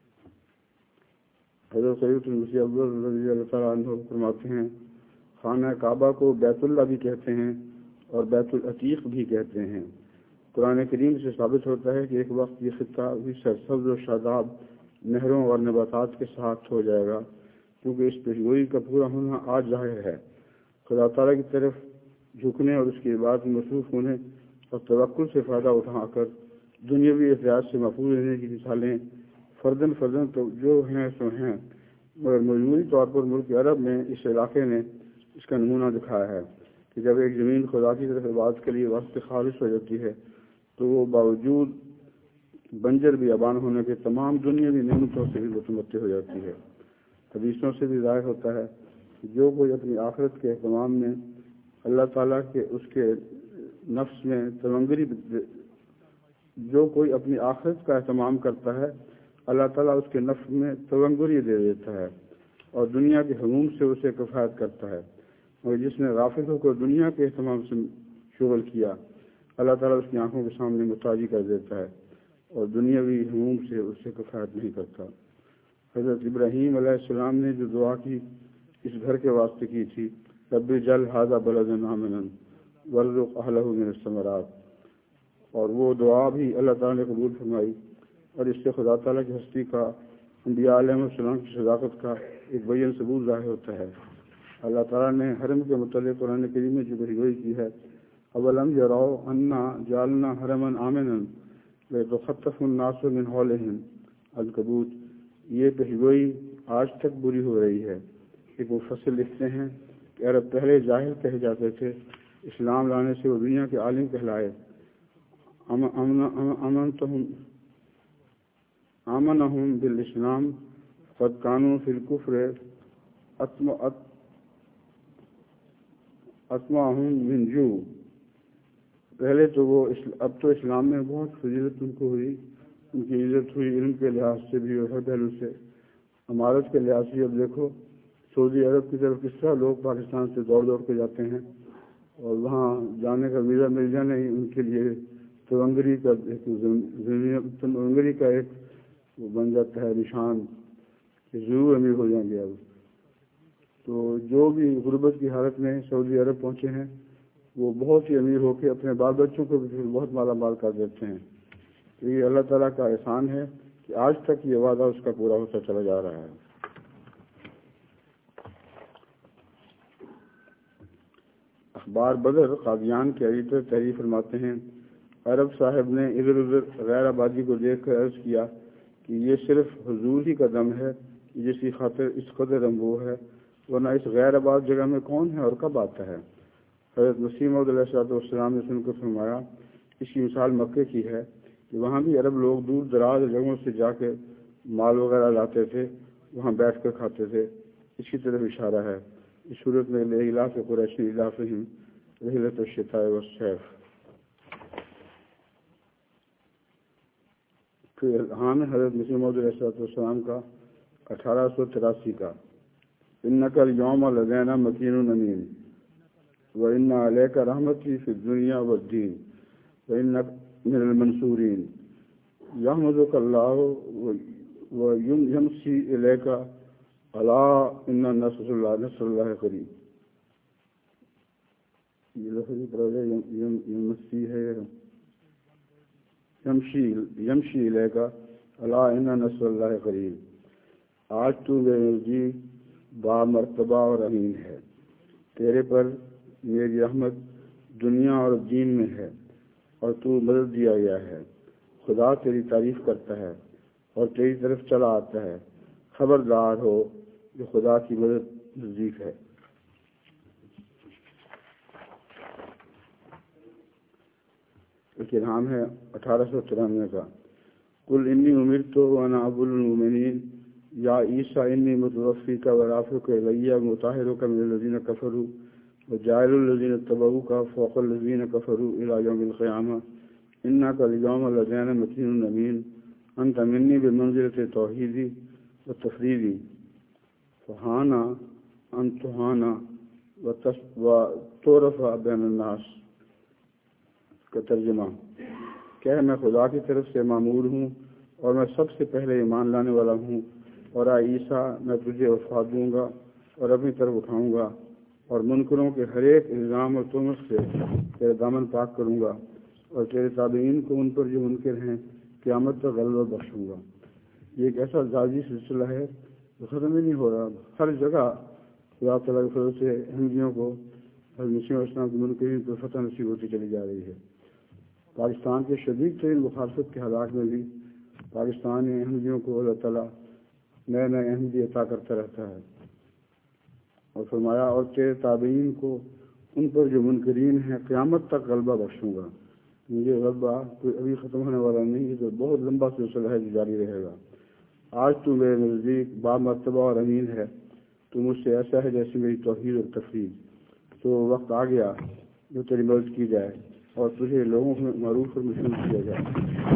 حضرت خلیفہ المسیح اول رضی اللہ تعالیٰ عنہ فرماتے ہیں، خانہ کعبہ کو بیت اللہ بھی کہتے ہیں اور بیت العتیق بھی کہتے ہیں۔ قرآن کریم سے ثابت ہوتا ہے کہ ایک وقت یہ خطہ بھی سرسبز و شاداب نہروں اور نباتات کے ساتھ ہو جائے گا، کیونکہ اس پیشگوئی کا پورا ہونا آج ظاہر ہے۔ خدا تعالیٰ کی طرف جھکنے اور اس کی عبادت میں مصروف ہونے اور توکل سے فائدہ اٹھا کر دنیاوی احتیاط سے محفوظ رہنے کی مثالیں فردن تو جو ہیں سو ہیں، مگر مجموعی طور پر ملک عرب میں اس علاقے نے اس کا نمونہ دکھایا ہے کہ جب ایک زمین خدا کی طرف عبادت کے لیے واسطے خالص ہو جاتی ہے تو وہ باوجود بنجر بھی ابان ہونے کے تمام دنیاوی نعمتوں سے بھی متمتع ہو جاتی ہے۔ حدیثوں سے بھی ظاہر ہوتا ہے کہ جو کوئی اپنی آخرت کے اہتمام میں اللہ تعالیٰ کے اس کے نفس میں جو کوئی اپنی آخرت کا اہتمام کرتا ہے، اللہ تعالیٰ اس کے نفس میں تونگری دے دیتا ہے اور دنیا کے ہموم سے اسے کفایت کرتا ہے، اور جس نے غافل ہو کر دنیا کے اہتمام سے شغل کیا، اللہ تعالیٰ اس کی آنکھوں کے سامنے محتاجی کر دیتا ہے اور دنیاوی ہموم سے اسے کفایت نہیں کرتا۔ حضرت ابراہیم علیہ السلام نے جو دعا کی اس گھر کے واسطے کی تھی، رب جل ھذا بلدا آمنا وارزق اہلہ من الثمرات، اور وہ دعا بھی اللہ تعالیٰ نے قبول فرمائی، اور اس سے خدا تعالیٰ کی ہستی کا، انبیاء علیہ السلام کی صداقت کا ایک بیان ثبوت ظاہر ہوتا ہے۔ اللہ تعالیٰ نے حرم کے متعلق قرآن کریم میں جو پیشگوئی کی ہے، اولم یروا انا جعلنا حرما آمنا ويتخطف الناس من حولهم، عنکبوت، یہ پیشگوئی آج تک بری ہو رہی ہے۔ ایک مفسر لکھتے ہیں کہ عرب پہلے جاہل کہے جاتے تھے، اسلام لانے سے وہ دنیا کے عالم کہلائے۔ آمنہم بالاسلام قد کانوا فی الکفر اطمعہم من جو، پہلے تو وہ اب تو اسلام میں بہت فضیلت ان کو ہوئی، ان کی عزت ہوئی، علم کے لحاظ سے بھی اور ہر پہلو سے، عمارت کے لحاظ سے۔ اب دیکھو سعودی عرب کی طرف کس طرح لوگ پاکستان سے دوڑ کے جاتے ہیں، اور وہاں جانے کا ویزا مل جانا ہی ان کے لیے تونگری کا ایک وہ بن جاتا ہے نشان کہ ضرور امیر ہو جائیں گے۔ اب تو جو بھی غربت کی حالت میں سعودی عرب پہنچے ہیں وہ بہت ہی امیر ہو کے اپنے بال بچوں کو بھی بہت مالا مال کر دیتے ہیں۔ تو یہ اللہ تعالیٰ کا احسان ہے کہ آج تک یہ وعدہ اس کا پورا ہوتا چلا جا رہا ہے۔ اخبار بدر قادیان کے ایڈیٹر تحریر فرماتے ہیں، عرب صاحب نے ادھر ادھر غیر آبادی کو دیکھ کر عرض کیا کہ یہ صرف حضور ہی کا دم ہے جس کی خاطر اس قدر انبوہ ہے، ورنہ اس غیر آباد جگہ میں کون ہے اور کب آتا ہے؟ حضرت مسیح موعود علیہ السلام نے سن کر فرمایا، اس کی مثال مکے کی ہے کہ وہاں بھی عرب لوگ دور دراز جگہوں سے جا کے مال وغیرہ لاتے تھے، وہاں بیٹھ کر کھاتے تھے۔ اس کی طرف اشارہ ہے۔ اس صورت میں لإلاف قریش إلافهم رحلۃ الشتاء والصيف۔ پھر الہام حضرت مسیح موعود علیہ السلام کا 1883 کا، إنك اليوم لدينا مكين أمين وإن عليك رحمتي في الدنيا والدين وإنك من المنصورين يحمدك الله ويمسي إليك الا ان نصر اللہ قریب۔ یہ لفظی پڑھے یمسی ہے، یمشی لے کا الا ان نصر اللہ قریب۔ آج تو بے نظیر با مرتبہ اور امین ہے، تیرے پر میری رحمت دنیا اور دین میں ہے اور تو مدد دیا گیا ہے۔ خدا تیری تعریف کرتا ہے اور تیری طرف چلا آتا ہے، خبردار ہو جو خدا کی مدد نزدیک ہے۔ ایک الہام ہے 1893 کا، قل انی امرت وانا اول المؤمنین یا عیسیٰ انی متوفیک ورافعک الی مطہرک من الذین کفروا وجاعل الذین اتبعوک فوق الذین کفروا الی یوم القیامہ انک اليوم لدینا مکین امین انت منی بمنزلۃ توحیدی و تفریدی فہانا ان تہانا و تورفع بین الناس کا ترجمہ، کہ میں خدا کی طرف سے معمور ہوں اور میں سب سے پہلے ایمان لانے والا ہوں، اور اے عیسیٰ میں تجھے وفات دوں گا اور اپنی طرف اٹھاؤں گا اور منکروں کے ہر ایک الزام اور تہمت سے تیرے دامن پاک کروں گا اور تیرے تابعین کو ان پر جو منکر ہیں قیامت تک غلبہ بخشوں گا۔ یہ ایک ایسا ذاتی سلسلہ ہے جو ختم ہی نہیں ہو رہا، ہر جگہ خدا تعالیٰ کے فضل سے احمدیوں کو حضرت مسیح علیہ السلام کے منکرین پر فتح نصیب ہوتی چلی جا رہی ہے۔ پاکستان کے شدید ترین مخالفت کے حالات میں بھی پاکستان میں احمدیوں کو اللہ تعالیٰ نئے نئے احمدی عطا کرتا رہتا ہے، اور فرمایا اور تیرے تابعین کو ان پر جو منکرین ہیں قیامت تک غلبہ بخشوں گا۔ یہ غلبہ کوئی ابھی ختم ہونے والا نہیں، یہ تو بہت لمبا سلسلہ ہے جو جاری رہے گا۔ آج تو میرے نزدیک با مرتبہ اور امین ہے، تو مجھ سے ایسا ہے جیسے میری توحید اور تفریح، تو وقت آ گیا جو تیری مدد کی جائے اور تجھے لوگوں میں معروف اور مشہور کیا جائے۔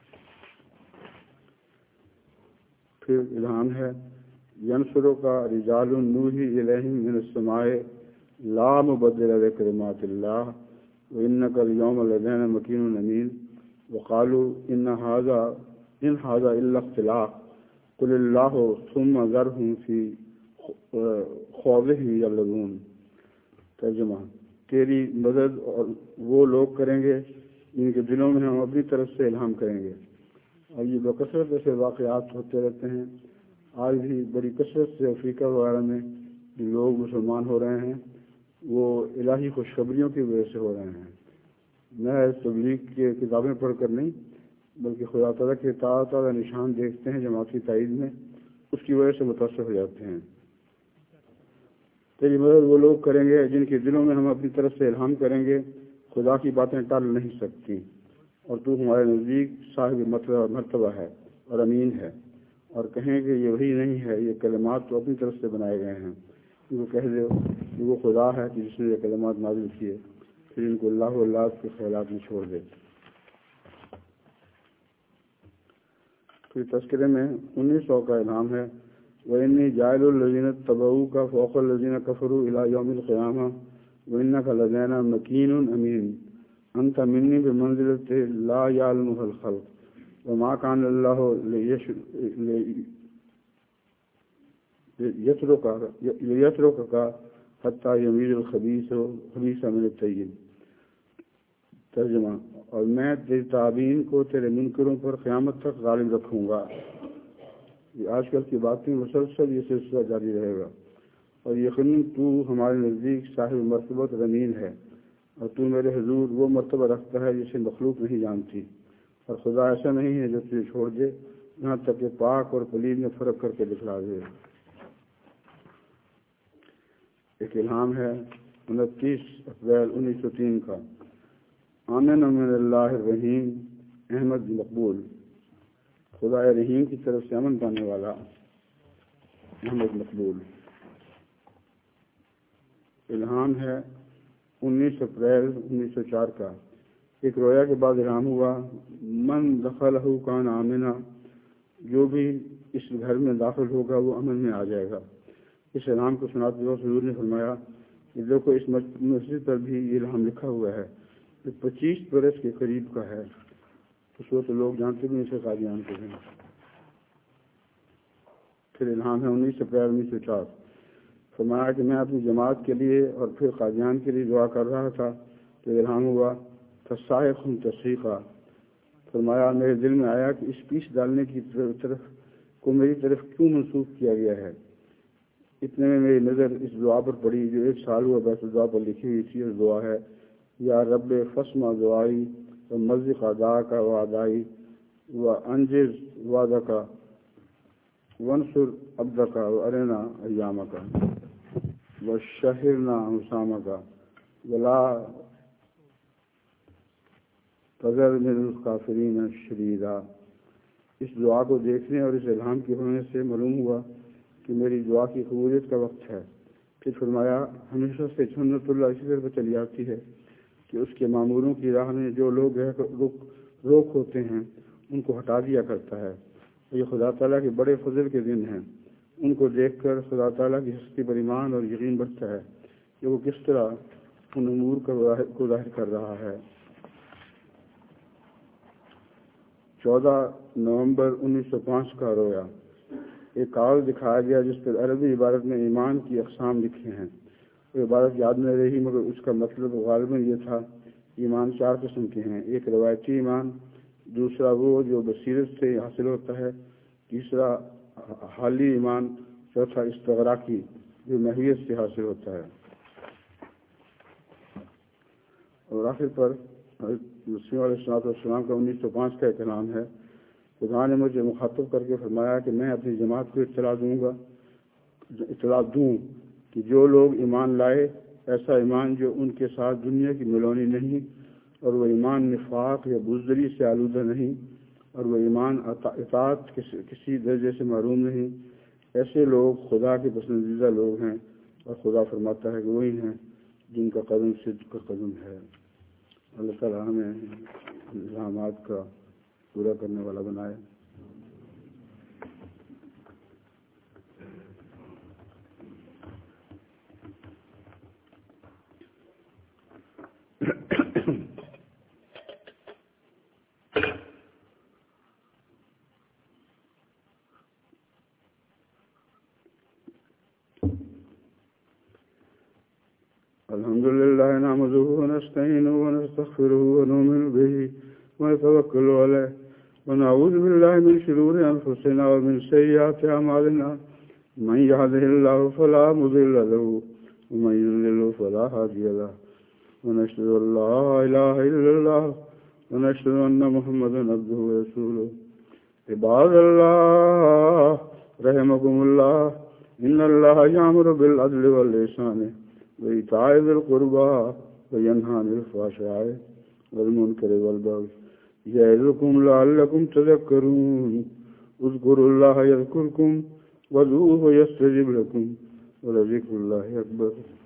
پھر الہام ہے ینصروں کا رجال نوحی الیہم من السماء لا مبدل لکلمات اللہ وانک اليوم لدینا مکین امین وقالوا ان هذا الا اختلاق قل اللہ ثم ذرهم فی خوضهم یلعبون۔ ترجمہ، تیری مدد اور وہ لوگ کریں گے جن کے دلوں میں ہم اپنی طرف سے الہام کریں گے، اور یہ بکثرت ایسے واقعات ہوتے رہتے ہیں۔ آج بھی بڑی کثرت سے افریقہ وغیرہ میں جو لوگ مسلمان ہو رہے ہیں وہ الہی خوشخبریوں کی وجہ سے ہو رہے ہیں، نہ تبلیغ کی کتابیں پڑھ کر نہیں، بلکہ خدا تعالیٰ کے تعالیٰ نشان دیکھتے ہیں جماعتی تائید میں، اس کی وجہ سے متاثر ہو جاتے ہیں۔ تیری مدد وہ لوگ کریں گے جن کے دلوں میں ہم اپنی طرف سے الہام کریں گے، خدا کی باتیں ٹال نہیں سکتی، اور تو ہمارے نزدیک صاحب مرتبہ ہے اور امین ہے، اور کہیں کہ یہ وہی نہیں ہے، یہ کلمات تو اپنی طرف سے بنائے گئے ہیں۔ ان کو کہہ دو کہ وہ خدا ہے کہ جس نے یہ کلمات نازل کیے، پھر ان کو اللہ و اللہ کے خیالات میں چھوڑ دے۔ پھر تذکرے میں 1900 کا الہام ہے وَإِنِّي جَاعِلُ الَّذِينَ اتَّبَعُوكَ فَوْقَ الَّذِينَ كَفَرُوا إِلَى يَوْمِ الْقِيَامَةِ وَإِنَّكَ لَدَيْنَا مَكِينٌ أَمِينٌ أَنْتَ مِنِّي بِمَنزِلَةٍ لَا يَعْلَمُهَا الْخَلْقُ وَمَا كَانَ اللَّهُ لِيَتْرُكَكَ حَتَّى يَمِيزَ الْخَبِيثَ مِنَ الطَّيِّبِ۔ ترجمہ، اور میں تیری تابعین کو تیرے منکروں پر قیامت تک غالب رکھوں گا۔ یہ آج کل کی باتیں مسلسل یہ سلسلہ جاری رہے گا، اور یقیناً تو ہمارے نزدیک صاحب مرتبہ امین ہے، اور تو میرے حضور وہ مرتبہ رکھتا ہے جسے مخلوق نہیں جانتی، اور خدا ایسا نہیں ہے جو تجھے چھوڑ دے یہاں تک کہ پاک اور پلید میں فرق کر کے دکھلا دے۔ ایک الہام ہے 29 اپریل 1903 کا، آمن من اللہ الرحیم احمد مقبول، خدا رحیم کی طرف سے امن پانے والا احمد مقبول۔ الہام ہے 19 اپریل 1904 کا، ایک رویا کے بعد الہام ہوا من دخلہ کان آمنا، جو بھی اس گھر میں داخل ہوگا وہ امن میں آ جائے گا۔ اس الہام کو سناتے ہوئے حضور نے فرمایا کہ دیکھو اس مسجد پر بھی یہ الہام لکھا ہوا ہے، یہ 25 برس کے قریب کا ہے، اس وقت لوگ جانتے بھی اسے قادیان کے ہیں۔ پھر الہام ہے 19 اپریل 1904، فرمایا کہ میں اپنی جماعت کے لیے اور پھر قادیان کے لیے دعا کر رہا تھا تو الہام ہوا فصائقم تصیقہ، فرمایا میرے دل میں آیا کہ اس پیس ڈالنے کی طرف کو میری طرف کیوں منسوخ کیا گیا ہے۔ اتنے میں میری نظر اس دعا پر پڑی جو 1 سال ہوا بیت الدعا پر لکھی ہوئی تھی، اور دعا ہے یا رب فسمع دعائی و مزق اداک و ادائی و انجز وعدک وانصر عبدک و ارنا ایامک و شہرنا حسامک ولا فَذَرْنِ الْكَافِرِينَ شَدِيدًا۔ اس دعا کو دیکھنے اور اس الہام کے ہونے سے معلوم ہوا کہ میری دعا کی قبولیت کا وقت ہے۔ پھر فرمایا ہمیشہ سے سنت اللہ اسی طرح چلی آتی ہے کہ اس کے ماموروں کی راہ میں جو لوگ روک ہوتے ہیں ان کو ہٹا دیا کرتا ہے۔ یہ خدا تعالیٰ کے بڑے فضل کے دن ہیں۔ ان کو دیکھ کر خدا تعالیٰ کی ہستی پر ایمان اور یقین بڑھتا ہے کہ وہ کس طرح ان امور کو ظاہر کر رہا ہے۔ 14 نومبر 1905 کا رویا۔ ایک کاغذ دکھایا گیا جس پر عربی عبارت میں ایمان کی اقسام لکھی ہیں۔ وہ عبارت یاد نہیں رہی مگر اس کا مطلب غالباً یہ تھا ایمان 4 قسم کے ہیں۔ ایک روایتی ایمان، دوسرا وہ جو بصیرت سے حاصل ہوتا ہے، تیسرا حالی ایمان، چوتھا استغراقی جو محویت سے حاصل ہوتا ہے، اور آخر پر مسلم علیہ السلام کا 1905 کا کلام ہے۔ خدا نے مجھے مخاطب کر کے فرمایا کہ میں اپنی جماعت کو اطلاع دوں کہ جو لوگ ایمان لائے ایسا ایمان جو ان کے ساتھ دنیا کی ملونی نہیں، اور وہ ایمان نفاق یا بزدلی سے آلودہ نہیں، اور وہ ایمان اطاعت کسی درجے سے محروم نہیں، ایسے لوگ خدا کے پسندیدہ لوگ ہیں، اور خدا فرماتا ہے کہ وہی ہیں جن کا قدم صدق کا قدم ہے۔ اللہ تعالیٰ ہمیں الزامات کا پورا کرنے والا بنائے۔ الحمد لله نحمده ونستعينه ونستغفره ونؤمن به ونتوكل عليه ونعوذ بالله من شرور أنفسنا ومن سيئات أعمالنا من يهده الله فلا مضل له ومن يضلل فلا هادي له ونشهد أن لا إله إلا الله ونشهد أن محمدا عبده ورسوله عباد الله رحمكم الله إن الله يأمر بالعدل والإحسان وإيتاء ذي القربى وينهى عن الفحشاء والمنكر والبغي يعظكم لعلكم تذكرون اذكروا الله يذكركم وادعوه يستجب لكم ولذكر الله أكبر